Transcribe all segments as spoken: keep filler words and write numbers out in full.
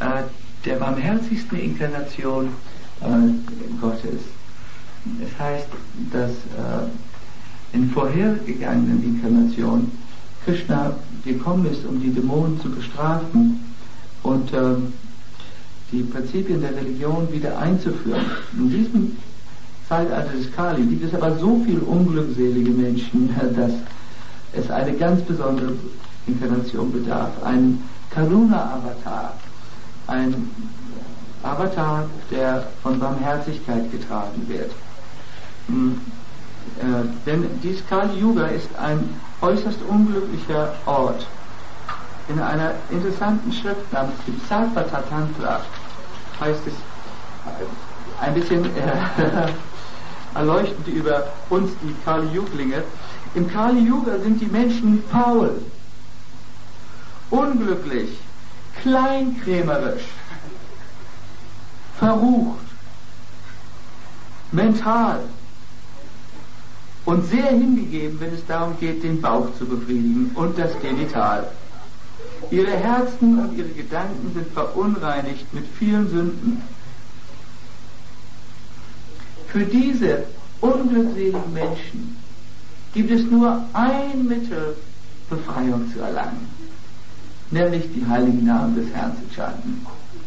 äh, der barmherzigsten Inkarnation äh, Gottes. Es heißt, dass äh, in vorhergegangenen Inkarnationen Krishna gekommen ist, um die Dämonen zu bestrafen und äh, die Prinzipien der Religion wieder einzuführen. In diesem Zeitalter des Kali gibt es aber so viele unglückselige Menschen, dass es eine ganz besondere Inkarnation bedarf. Ein Karuna-Avatar, ein Avatar, der von Barmherzigkeit getragen wird. Hm. Äh, denn dieses Kali Yuga ist ein äußerst unglücklicher Ort. In einer interessanten Schrift namens dem Sarvata Tantra heißt es äh, ein bisschen äh, erleuchtend über uns, die Kali-Yuglinge. Im Kali-Yuga sind die Menschen faul, unglücklich, kleinkrämerisch, verrucht, mental und sehr hingegeben, wenn es darum geht, den Bauch zu befriedigen und das Genital. Ihre Herzen und ihre Gedanken sind verunreinigt mit vielen Sünden. Für diese unglückseligen Menschen gibt es nur ein Mittel, Befreiung zu erlangen, nämlich die heiligen Namen des Herrn zu chanten.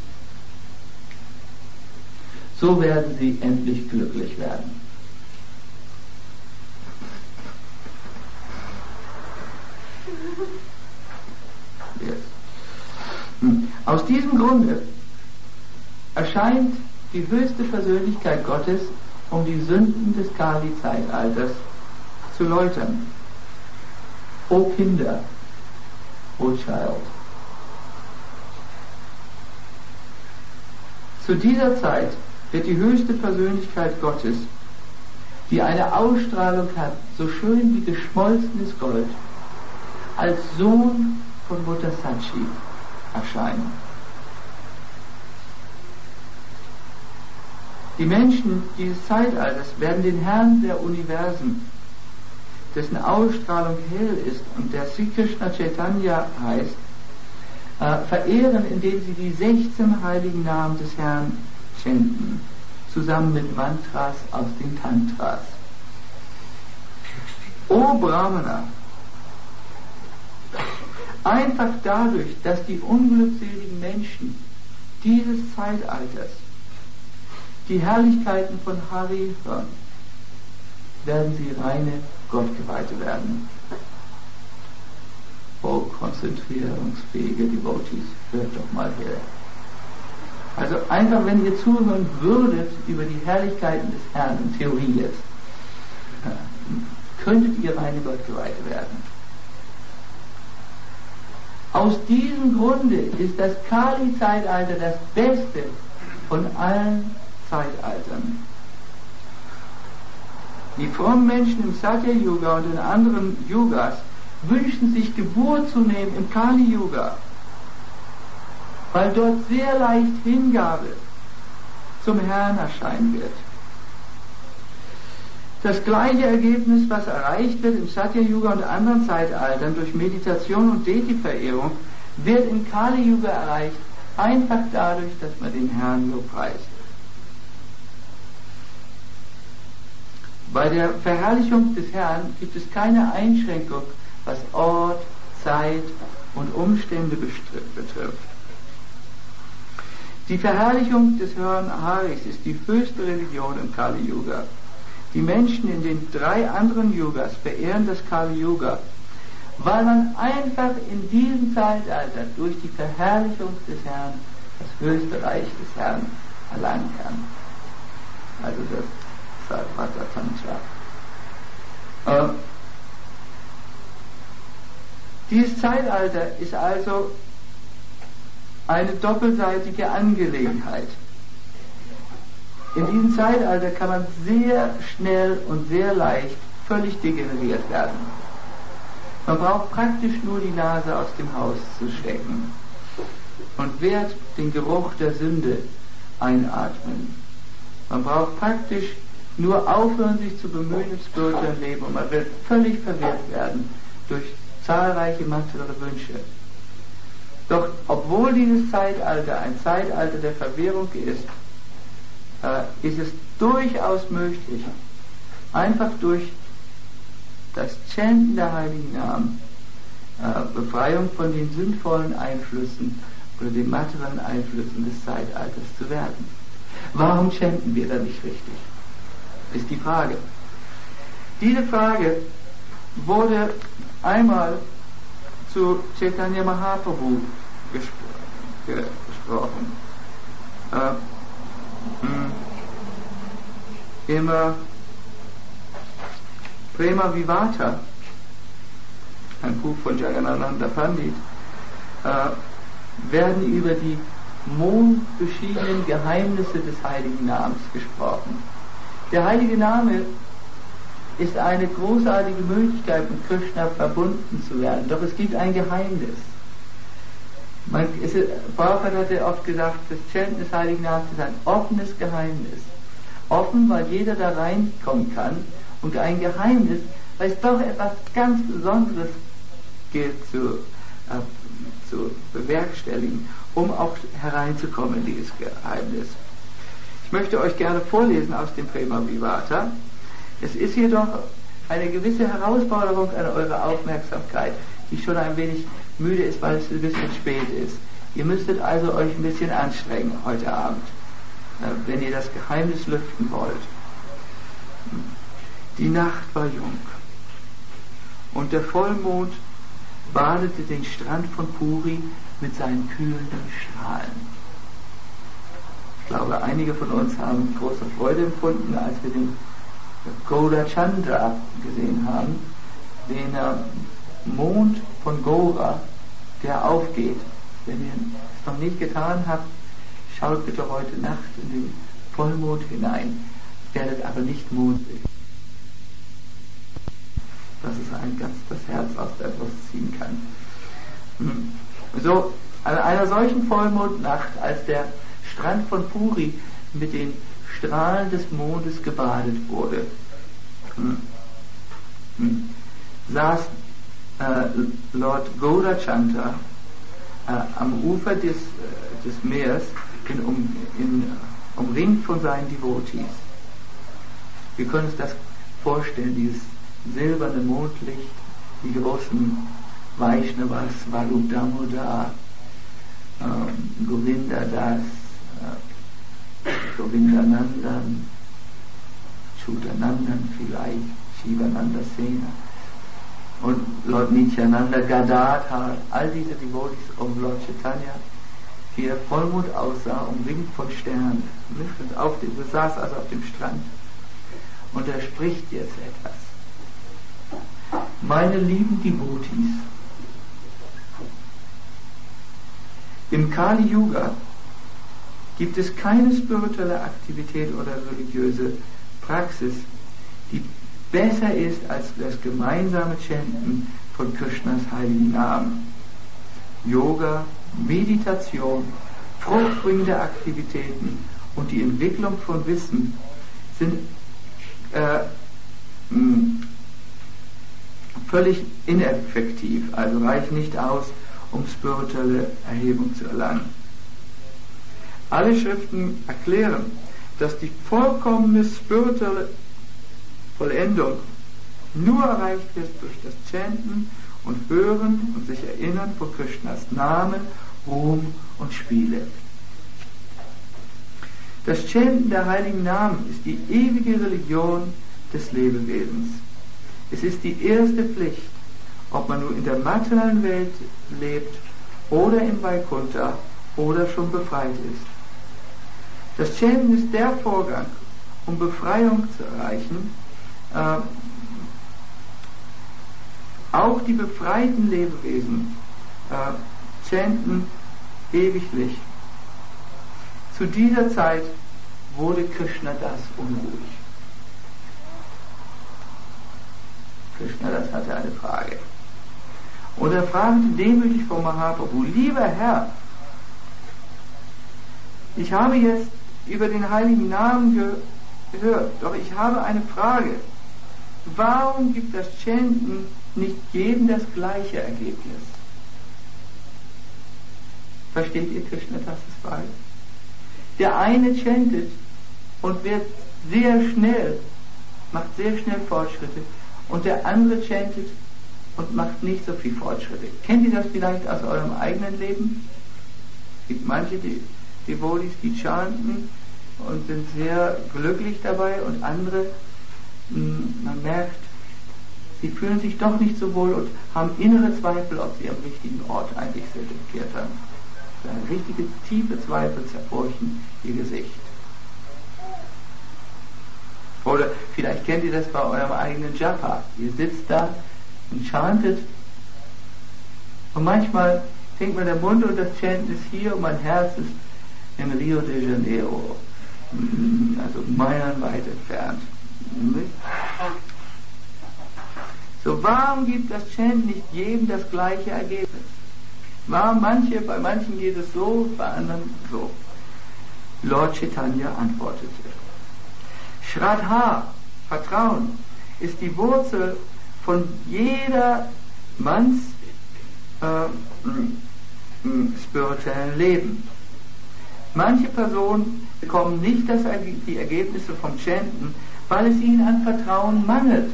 So werden sie endlich glücklich werden. Yes. Aus diesem Grunde erscheint die höchste Persönlichkeit Gottes, um die Sünden des Kali-Zeitalters zu läutern. O Kinder, O Child. Zu dieser Zeit wird die höchste Persönlichkeit Gottes, die eine Ausstrahlung hat, so schön wie geschmolzenes Gold, als Sohn von Mutter Sachi erscheinen. Die Menschen dieses Zeitalters werden den Herrn der Universen, dessen Ausstrahlung hell ist und der Sri Krishna Chaitanya heißt, äh, verehren, indem sie die sechzehn heiligen Namen des Herrn chanten, zusammen mit Mantras aus den Tantras. O Brahmana, einfach dadurch, dass die unglückseligen Menschen dieses Zeitalters die Herrlichkeiten von Hari hören, werden sie reine Gottgeweihte werden. O konzentrierungsfähige Devotees, hört doch mal her. Also einfach, wenn ihr zuhören würdet über die Herrlichkeiten des Herrn, in Theorie jetzt, könntet ihr reine Gottgeweihte werden. Aus diesem Grunde ist das Kali-Zeitalter das Beste von allen Zeitaltern. Die frommen Menschen im Satya-Yuga und in anderen Yugas wünschen sich Geburt zu nehmen im Kali-Yuga, weil dort sehr leicht Hingabe zum Herrn erscheinen wird. Das gleiche Ergebnis, was erreicht wird im Satya-Yuga und anderen Zeitaltern durch Meditation und Deity-Verehrung, wird im Kali-Yuga erreicht, einfach dadurch, dass man den Herrn lobpreist. Bei der Verherrlichung des Herrn gibt es keine Einschränkung, was Ort, Zeit und Umstände betrifft. Die Verherrlichung des Herrn Haris ist die höchste Religion im Kali-Yuga. Die Menschen in den drei anderen Yugas verehren das Kali-Yuga, weil man einfach in diesem Zeitalter durch die Verherrlichung des Herrn das höchste Reich des Herrn erlangen kann. Also das Sarvata Tantra. Äh, dieses Zeitalter ist also eine doppelseitige Angelegenheit. In diesem Zeitalter kann man sehr schnell und sehr leicht völlig degeneriert werden. Man braucht praktisch nur die Nase aus dem Haus zu stecken und wird den Geruch der Sünde einatmen. Man braucht praktisch nur aufhören, sich zu bemühen im spirituellen Leben, und man wird völlig verwirrt werden durch zahlreiche materielle Wünsche. Doch ob obwohl dieses Zeitalter ein Zeitalter der Verwirrung ist, äh, ist es durchaus möglich, einfach durch das Chanten der heiligen Namen äh, Befreiung von den sündvollen Einflüssen oder den materiellen Einflüssen des Zeitalters zu werden. Warum chanten wir da nicht richtig? Ist die Frage. Diese Frage wurde einmal zu Chaitanya Mahaprabhu gespro- gesprochen. Äh, Im äh, Prema Vivata, ein Buch von Jagannananda Pandit, äh, werden über die mondbeschiedenen Geheimnisse des heiligen Namens gesprochen. Der heilige Name ist eine großartige Möglichkeit, mit Krishna verbunden zu werden, doch es gibt ein Geheimnis. Man, es, Prabhupada hatte oft gesagt, das Chanten des heiligen Namens ist ein offenes Geheimnis. Offen, weil jeder da reinkommen kann, und ein Geheimnis, weil es doch etwas ganz Besonderes gilt zu, äh, zu bewerkstelligen, um auch hereinzukommen in dieses Geheimnis. Ich möchte euch gerne vorlesen aus dem Prema Vivata. Es ist jedoch eine gewisse Herausforderung an eure Aufmerksamkeit, die schon ein wenig müde ist, weil es ein bisschen spät ist. Ihr müsstet also euch ein bisschen anstrengen heute Abend, wenn ihr das Geheimnis lüften wollt. Die Nacht war jung und der Vollmond badete den Strand von Puri mit seinen kühlenden Strahlen. Ich glaube, einige von uns haben große Freude empfunden, als wir den Gaura Chandra gesehen haben, den äh, Mond von Gaura, der aufgeht. Wenn ihr es noch nicht getan habt, schaut bitte heute Nacht in den Vollmond hinein, werdet aber nicht mondselig. Dass es ein ganz das Herz aus der Brust ziehen kann. Hm. So, an einer solchen Vollmondnacht, als der Strand von Puri mit den Strahlen des Mondes gebadet wurde, hm. Hm. saß äh, Lord Gaurachandra äh, am Ufer des, äh, des Meeres, in, um, in, umringt von seinen Devotees. Wir können uns das vorstellen, dieses silberne Mondlicht, die großen Vaishnavas, Swarup Damodar, äh, Govinda Das, äh, Govindanandan, Chudanandan vielleicht, Shivananda Sena und Lord Nityananda, Gadadhar, all diese Devotees um Lord Chaitanya, wie der Vollmond aussah, umringt von Sternen. Auf dem, er saß also auf dem Strand und er spricht jetzt etwas. Meine lieben Devotees, im Kali Yuga gibt es keine spirituelle Aktivität oder religiöse Praxis, die besser ist als das gemeinsame Chanten von Krishnas heiligen Namen. Yoga, Meditation, fruchtbringende Aktivitäten und die Entwicklung von Wissen sind äh, mh, völlig ineffektiv, also reichen nicht aus, um spirituelle Erhebung zu erlangen. Alle Schriften erklären, dass die vollkommene spirituelle Vollendung nur erreicht wird durch das Chanten und Hören und sich erinnern von Krishnas Namen, Ruhm und Spiele. Das Chanten der heiligen Namen ist die ewige Religion des Lebewesens. Es ist die erste Pflicht, ob man nun in der materiellen Welt lebt oder im Vaikuntha oder schon befreit ist. Das Chanten ist der Vorgang, um Befreiung zu erreichen. Äh, auch die befreiten Lebewesen äh, chanten ewiglich. Zu dieser Zeit wurde Krishna Das unruhig. Krishna Das hatte eine Frage. Und er fragte demütig von Mahaprabhu, lieber Herr, ich habe jetzt über den heiligen Namen ge- gehört, doch ich habe eine Frage. Warum gibt das Chanten nicht jedem das gleiche Ergebnis? Versteht ihr Krishna das bald? Der eine chantet und wird sehr schnell, macht sehr schnell Fortschritte, und der andere chantet und macht nicht so viel Fortschritte. Kennt ihr das vielleicht aus eurem eigenen Leben? Es gibt manche Devotees, die chanten und sind sehr glücklich dabei, und andere, man merkt, sie fühlen sich doch nicht so wohl und haben innere Zweifel, ob sie am richtigen Ort eigentlich sind im Kirtan. Eine richtige tiefe Zweifel zerfurchen ihr Gesicht. Oder vielleicht kennt ihr das bei eurem eigenen Japa. Ihr sitzt da und chantet, und manchmal denkt man, der Mund und das Chanten ist hier und mein Herz ist in Rio de Janeiro, also meilenweit entfernt. So, warum gibt das Chanten nicht jedem das gleiche Ergebnis? Warum manche, bei manchen geht es so, bei anderen so? Lord Chaitanya antwortete: Shraddha, Vertrauen, ist die Wurzel von jeder Manns äh, spirituellen Leben. Manche Personen bekommen nicht das, die Ergebnisse vom Chanten, weil es ihnen an Vertrauen mangelt.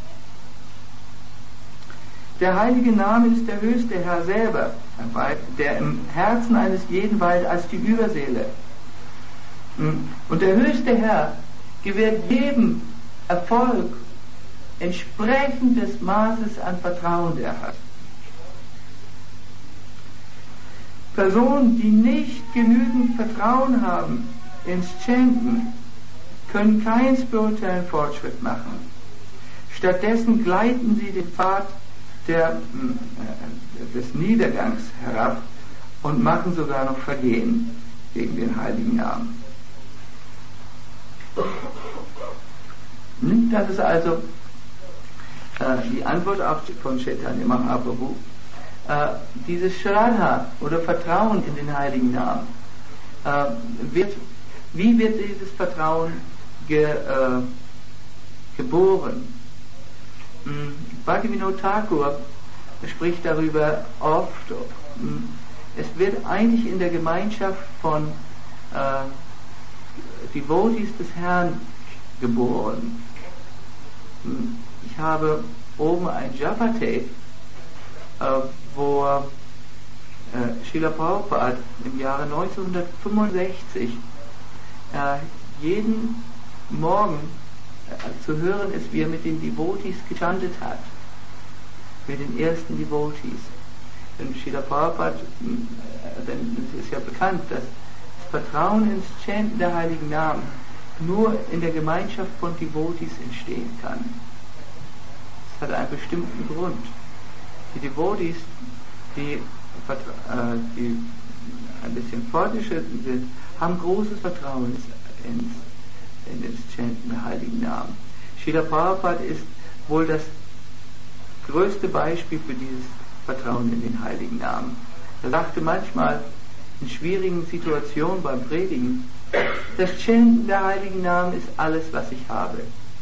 Der heilige Name ist der höchste Herr selber, der im Herzen eines jeden weilt als die Überseele. Und der höchste Herr gewährt jedem Erfolg entsprechend des Maßes an Vertrauen, der er hat. Personen, die nicht genügend Vertrauen haben ins Chanten, können keinen spirituellen Fortschritt machen. Stattdessen gleiten sie den Pfad der, äh, des Niedergangs herab und machen sogar noch Vergehen gegen den heiligen Namen. Das ist also äh, die Antwort auf, von Chaitanya Mahaprabhu. Äh, dieses Shraddha oder Vertrauen in den heiligen Namen, äh, wird, wie wird dieses Vertrauen ge, äh, geboren? Hm, Bhaktivinoda Thakur spricht darüber oft. Hm, es wird eigentlich in der Gemeinschaft von äh, Devotees des Herrn geboren. Hm, ich habe oben ein Japa-Tape, äh, wo äh, Srila Prabhupada im Jahre neunzehnhundertfünfundsechzig äh, jeden Morgen äh, zu hören ist, wie er mit den Devotees gechantet hat, mit den ersten Devotees. Denn Srila Prabhupada, äh, denn es ist ja bekannt, dass das Vertrauen ins Chanten der heiligen Namen nur in der Gemeinschaft von Devotees entstehen kann. Das hat einen bestimmten Grund. Die Devotees, die, äh, die ein bisschen fortgeschritten sind, haben großes Vertrauen ins, in das Chanten der heiligen Namen. Srila Prabhupada ist wohl das größte Beispiel für dieses Vertrauen in den heiligen Namen. Er sagte manchmal in schwierigen Situationen beim Predigen, das Chanten der heiligen Namen ist alles, was ich habe.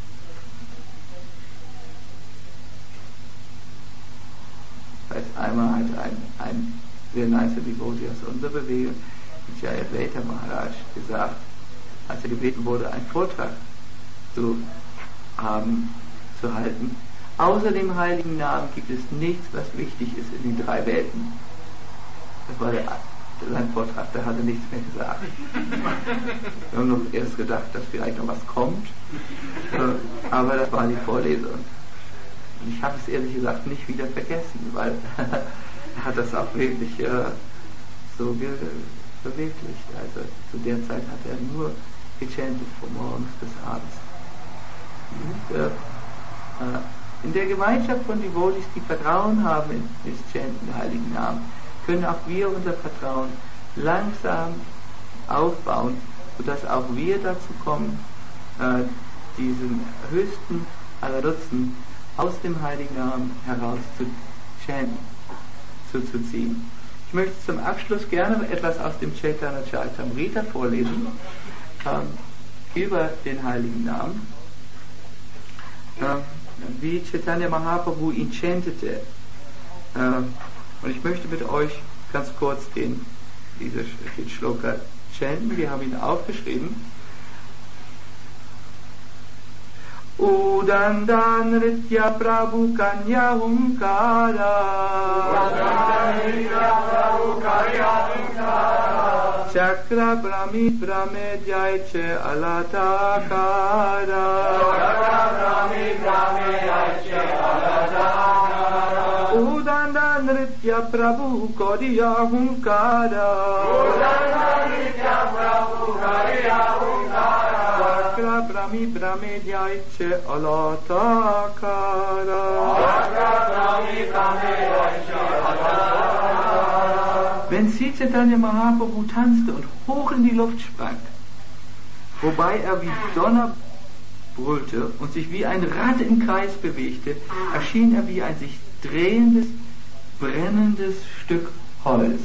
Einmal hat ein, ein sehr nicer Devotee aus unserer Bewegung, Jayadvaita Maharaj, gesagt, als er gebeten wurde, einen Vortrag zu haben, zu halten: Außer dem heiligen Namen gibt es nichts, was wichtig ist in den drei Welten. Das war der, sein Vortrag, da hat er nichts mehr gesagt. Wir haben noch erst gedacht, dass vielleicht noch was kommt, aber das war die Vorlesung. Und ich habe es ehrlich gesagt nicht wieder vergessen, weil er hat das auch wirklich äh, so ge- verwirklicht. Also zu der Zeit hat er nur gechantet von morgens bis abends. Und, äh, äh, in der Gemeinschaft von Devotees, die Vertrauen haben in das Chanten der heiligen Namen, können auch wir unser Vertrauen langsam aufbauen, sodass auch wir dazu kommen, äh, diesen höchsten aller Nutzen aus dem heiligen Namen heraus zu chanten, zu, zu ziehen. Ich möchte zum Abschluss gerne etwas aus dem Chaitanya Charitamrita vorlesen, ähm, über den heiligen Namen, äh, wie Chaitanya Mahaprabhu ihn chantete. Äh, und ich möchte mit euch ganz kurz den dieses Shloka chanten. Wir haben ihn aufgeschrieben. Udandan Nritya Prabhu Kanya Hunkara Chakra Brahmi Brahmedyaiche Alatakara Udandan Nritya Prabhu Kodiya Hunkara Chakra Brahmi Brahmedyaiche Alatakara Wenn Sri Chaitanya Mahaprabhu tanzte und hoch in die Luft sprang, wobei er wie Donner brüllte und sich wie ein Rad im Kreis bewegte, erschien er wie ein sich drehendes, brennendes Stück Holz.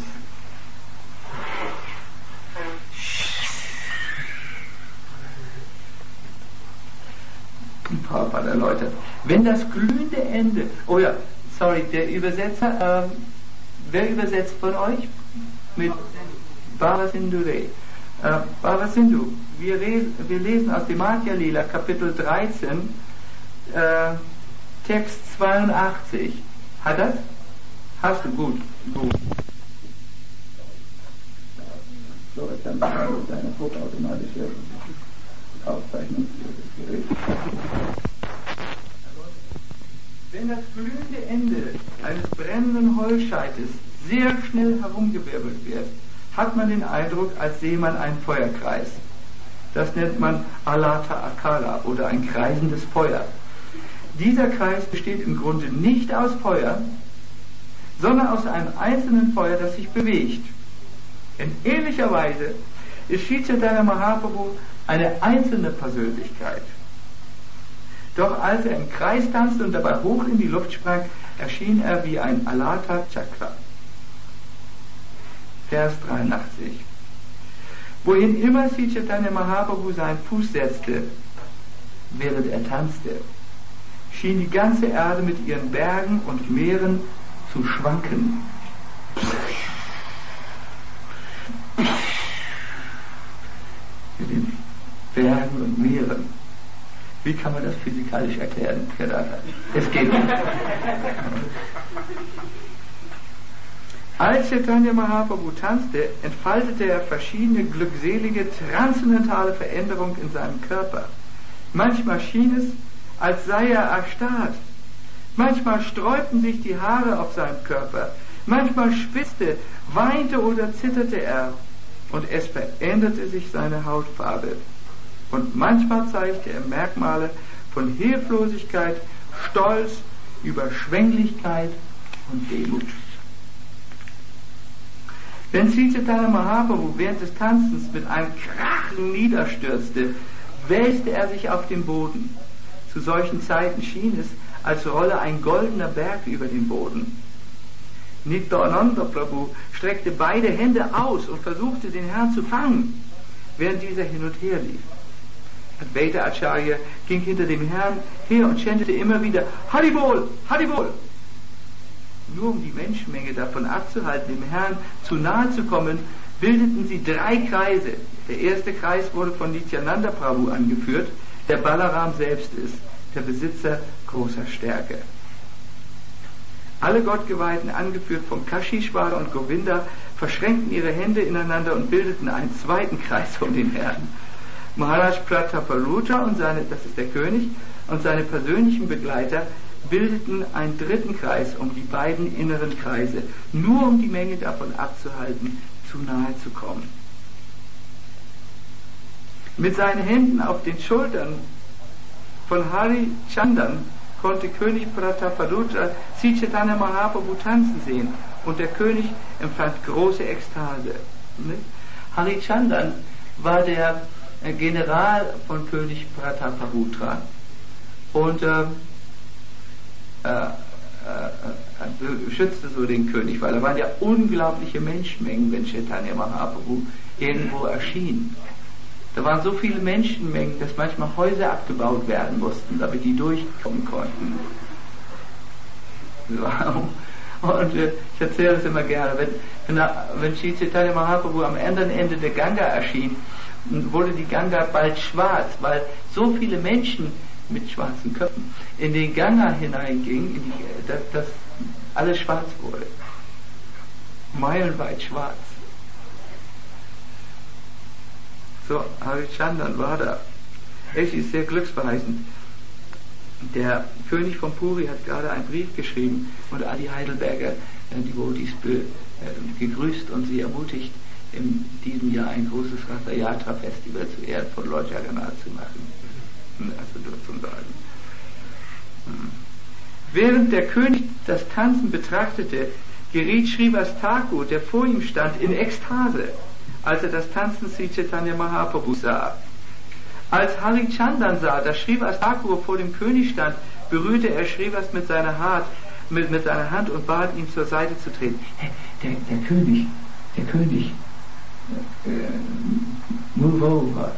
Prabhupada erläutert. Wenn das glühende Ende, oh ja, sorry, der Übersetzer, ähm, wer übersetzt von euch? Mit Bhava Sindhu Re. Äh, Bhava Sindhu, wir, wir lesen aus dem Madhya Lila, Kapitel dreizehn, äh, Text zweiundachtzig. Hat das? Hast du? Gut, gut. So, jetzt haben wir eine hochautomatische Aufzeichnungsgerät. Wenn das glühende Ende eines brennenden Holzscheites sehr schnell herumgewirbelt wird, hat man den Eindruck, als sehe man einen Feuerkreis. Das nennt man Alata Akara oder ein kreisendes Feuer. Dieser Kreis besteht im Grunde nicht aus Feuer, sondern aus einem einzelnen Feuer, das sich bewegt. In ähnlicher Weise ist Sri Chaitanya Mahaprabhu eine einzelne Persönlichkeit. Doch als er im Kreis tanzte und dabei hoch in die Luft sprang, erschien er wie ein Alata Chakra. Vers dreiundachtzig. Wohin immer Sri Chaitanya Mahaprabhu seinen Fuß setzte, während er tanzte, schien die ganze Erde mit ihren Bergen und Meeren zu schwanken. Mit den Bergen und Meeren. Wie kann man das physikalisch erklären? Es geht nicht. Als Chaitanya Mahaprabhu tanzte, entfaltete er verschiedene glückselige, transzendentale Veränderungen in seinem Körper. Manchmal schien es, als sei er erstarrt. Manchmal sträubten sich die Haare auf seinem Körper. Manchmal schwitzte, weinte oder zitterte er. Und es veränderte sich seine Hautfarbe. Und manchmal zeigte er Merkmale von Hilflosigkeit, Stolz, Überschwänglichkeit und Demut. Wenn Sri Chaitanya Mahaprabhu während des Tanzens mit einem Krachen niederstürzte, wälzte er sich auf den Boden. Zu solchen Zeiten schien es, als rolle ein goldener Berg über den Boden. Nityananda Prabhu streckte beide Hände aus und versuchte, den Herrn zu fangen, während dieser hin und her lief. Advaita Acharya ging hinter dem Herrn her und chantete immer wieder Haribol, Haribol. Nur um die Menschenmenge davon abzuhalten, dem Herrn zu nahe zu kommen, bildeten sie drei Kreise. Der erste Kreis wurde von Nityananda Prabhu angeführt, der Balaram selbst ist, der Besitzer großer Stärke. Alle Gottgeweihten, angeführt von Kashishvara und Govinda, verschränkten ihre Hände ineinander und bildeten einen zweiten Kreis um den Herrn. Maharaj Prataparudra und seine, das ist der König, und seine persönlichen Begleiter bildeten einen dritten Kreis um die beiden inneren Kreise, nur um die Menge davon abzuhalten, zu nahe zu kommen. Mit seinen Händen auf den Schultern von Hari Chandan konnte König Prataparudra Sri Chaitanya Mahaprabhu tanzen sehen und der König empfand große Ekstase. Hari Chandan war der General von König Prataparudra und äh, äh, äh, beschützte so den König, weil da waren ja unglaubliche Menschenmengen, wenn Chaitanya Mahaprabhu irgendwo erschien. Da waren so viele Menschenmengen, dass manchmal Häuser abgebaut werden mussten, damit die durchkommen konnten. Und äh, ich erzähle das immer gerne, wenn, wenn Sri Chaitanya Mahaprabhu am anderen Ende der Ganga erschien, wurde die Ganga bald schwarz, weil so viele Menschen mit schwarzen Köpfen in den Ganga hineingingen, in die, dass, dass alles schwarz wurde. Meilenweit schwarz. So, Harichandan war da. Es ist sehr glücksverheißend. Der König von Puri hat gerade einen Brief geschrieben und Adi Heidelberger, äh, die Devotees, äh, gegrüßt und sie ermutigt, in diesem Jahr ein großes Ratha Yatra Festival zu Ehren von Lord Jagannath zu machen. Also nur zum Sagen. Während der König das Tanzen betrachtete, geriet Srivas Thakur, der vor ihm stand, in Ekstase, als er das Tanzen Sri Chaitanya Mahaprabhu sah. Als Harichandan sah, dass Srivas Thakur vor dem König stand, berührte er Srivas mit seiner Hand, mit, mit seiner Hand und bat ihn zur Seite zu treten. Hey, der, der König, der König, äh, move over.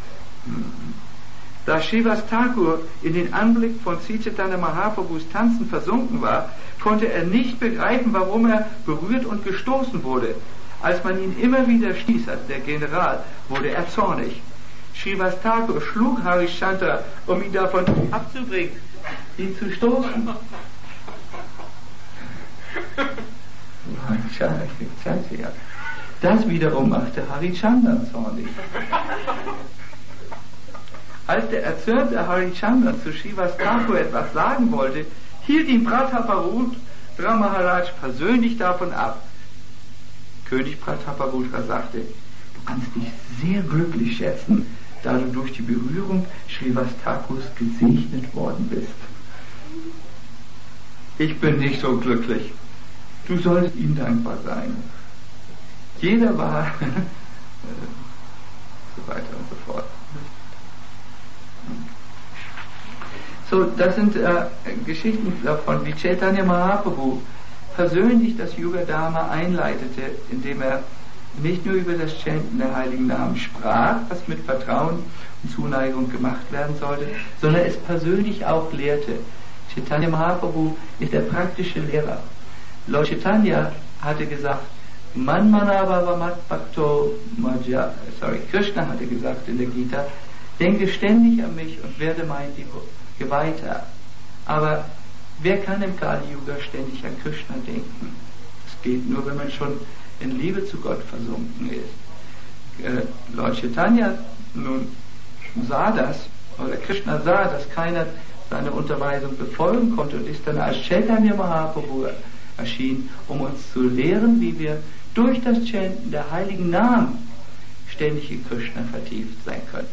Da Srivas Thakur in den Anblick von Sri Chaitanya Mahaprabhus Tanzen versunken war, konnte er nicht begreifen, warum er berührt und gestoßen wurde. Als man ihn immer wieder stieß, also der General, wurde er zornig. Srivas Thakur schlug Harishchandra, um ihn davon abzubringen, ihn zu stoßen. Das wiederum machte Harichandan zornig. Als der erzürnte Harichandan zu Srivas Thakur etwas sagen wollte, hielt ihn Prataparudra Maharaj persönlich davon ab. König Prataparudra sagte, du kannst dich sehr glücklich schätzen, da du durch die Berührung Srivas Thakurs gesegnet worden bist. Ich bin nicht so glücklich. Du solltest ihm dankbar sein. Jeder war, so weiter und so fort. So, das sind äh, Geschichten davon, wie Chaitanya Mahaprabhu persönlich das Yuga Dharma einleitete, indem er nicht nur über das Chanten der heiligen Namen sprach, was mit Vertrauen und Zuneigung gemacht werden sollte, sondern es persönlich auch lehrte. Chaitanya Mahaprabhu ist der praktische Lehrer. Lord Chaitanya hatte gesagt, Man manabhava mat bhakto maja, sorry, Krishna hatte gesagt in der Gita, denke ständig an mich und werde mein Geweihter. Aber wer kann im Kali-Yuga ständig an Krishna denken? Das geht nur, wenn man schon in Liebe zu Gott versunken ist. Äh, Lord Chaitanya nun sah das, oder Krishna sah, dass keiner seine Unterweisung befolgen konnte und ist dann als Chaitanya Mahaprabhu erschienen, um uns zu lehren, wie wir durch das Chanten der heiligen Namen ständig in Krishna vertieft sein können.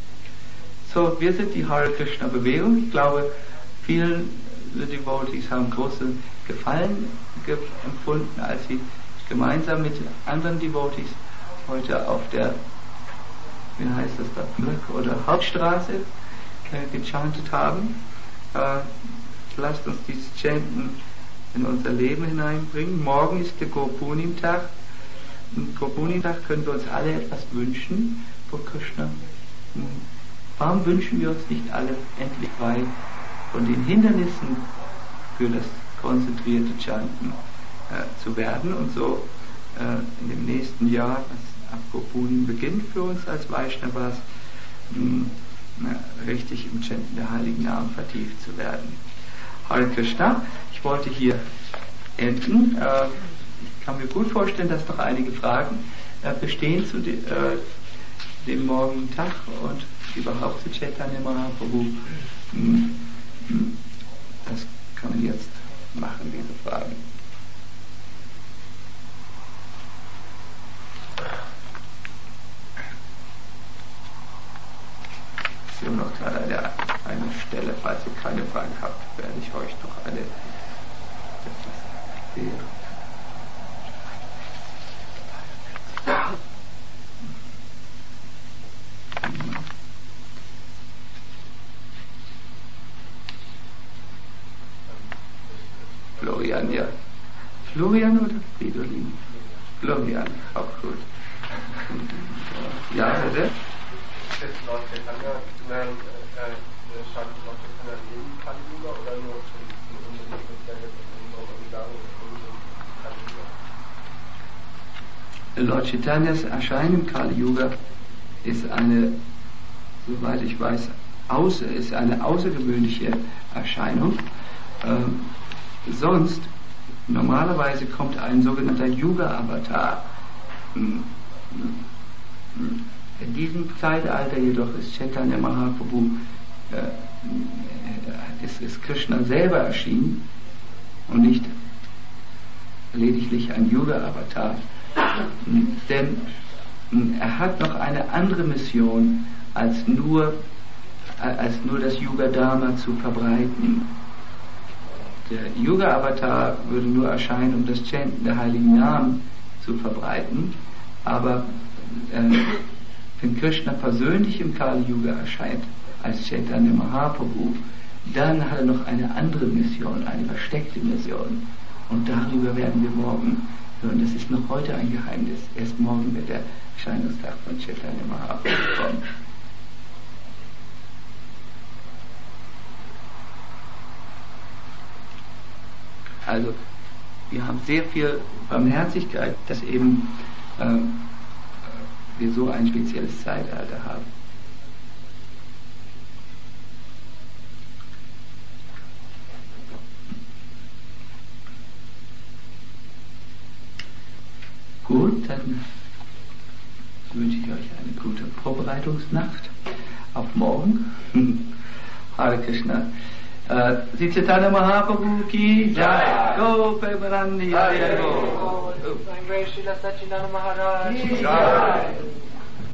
So, wir sind die Hare Krishna Bewegung. Ich glaube, viele Devotees haben großen Gefallen ge- empfunden, als sie gemeinsam mit anderen Devotees heute auf der, wie heißt das da, Glück oder Hauptstraße äh, gechantet haben. Äh, lasst uns dieses Chanten in unser Leben hineinbringen. Morgen ist der Gopuni-Tag. Am Gopuni-Tag können wir uns alle etwas wünschen vor Krishna. Warum wünschen wir uns nicht alle endlich frei von den Hindernissen für das konzentrierte Chanten äh, zu werden und so äh, in dem nächsten Jahr, das ab Gopuni beginnt für uns als Vaishnavas, mh, richtig im Chanten der heiligen Namen vertieft zu werden. Hare Krishna. Ich wollte hier enden. Äh, ich kann mir gut vorstellen, dass noch einige Fragen äh, bestehen zu de, äh, dem morgigen Tag und überhaupt zu Chaitanya Mahaprabhu. Das kann man jetzt machen, diese Fragen. Ich sehe noch gerade eine, eine Stelle, falls ihr keine Fragen habt, werde ich euch noch eine etwas erklären. Florian, ja. Florian oder Fridolin? Florian, auch gut. Ja, bitte? Ist Lord Chaitanya, werden scheint Lord Chaitanya neben Kali-Yuga oder nur zum Lord Chaitanyas Erscheinen im Kali Yuga ist eine, soweit ich weiß, außer, ist eine außergewöhnliche Erscheinung. Ähm, sonst, normalerweise kommt ein sogenannter Yuga-Avatar. In diesem Zeitalter jedoch ist Chaitanya Mahaprabhu, äh, ist, ist Krishna selber erschienen und nicht lediglich ein Yuga-Avatar. Denn er hat noch eine andere Mission, als nur, als nur das Yuga-Dharma zu verbreiten. Der Yuga-Avatar würde nur erscheinen, um das Chanten der heiligen Namen zu verbreiten, aber äh, wenn Krishna persönlich im Kali-Yuga erscheint, als Chaitanya Mahaprabhu, dann hat er noch eine andere Mission, eine versteckte Mission. Und darüber werden wir morgen hören. Das ist noch heute ein Geheimnis. Erst morgen wird der Erscheinungstag von Chaitanya Mahaprabhu kommen. Also, wir haben sehr viel Barmherzigkeit, dass eben äh, wir so ein spezielles Zeitalter haben. Gut, dann wünsche ich euch eine gute Vorbereitungsnacht auf morgen. Hare Krishna. Uh, Sri Chaitanya Mahaprabhu ki jai. Go Premanandi Hare Go. Sangre Srila Satchidananda Maharaj Ki jai.